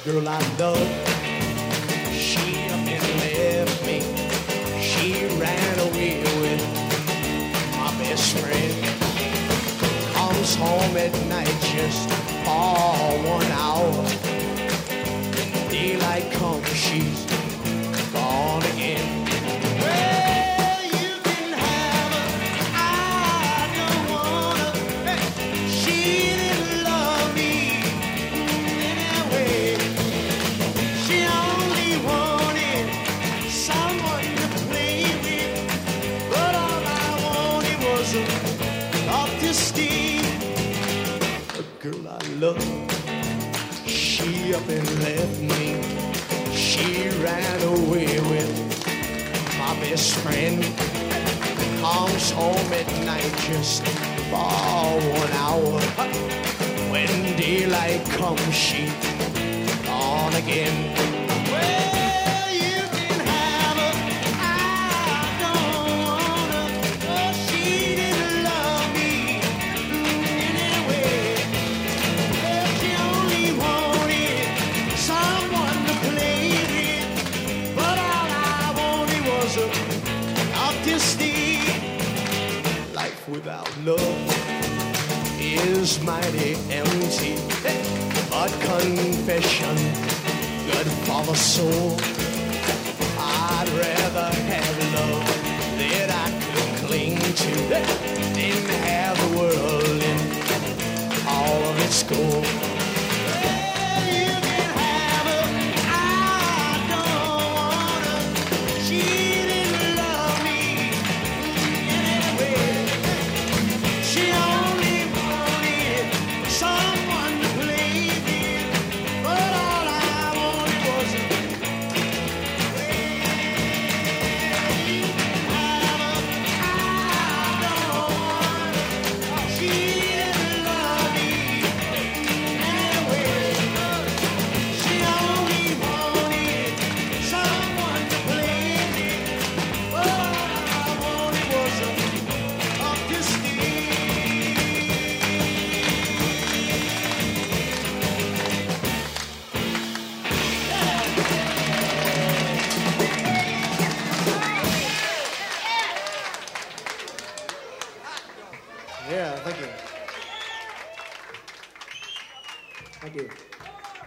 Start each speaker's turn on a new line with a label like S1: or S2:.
S1: girl I love, she up and left me. She ran away with my best friend. Comes home at night just for 1 hour. When daylight comes, she's gone again. Well, you can have her, I don't want her. Hey, she didn't love me anyway. She only wanted someone to play with, but all I wanted was a to steal. The girl I love, she up and left me. She ran away with my best friend. Comes home at night just for 1 hour. When daylight comes, she gone again. Well, you can have her, I don't want her. Oh, she didn't love me anyway. Well, she only wanted someone to play with, but all I wanted was a to steal. Life without love is mighty empty, but confession good for the soul. I'd rather have love that I could cling to than have the world in all of its gold. Well, you can have her, I don't want her. She didn't love me anyway. She only wanted someone to play with, but all I wanted was a she didn't love me anyway. She only wanted someone to play with, but all I wanted was a to steal. Yeah, thank you. Thank you.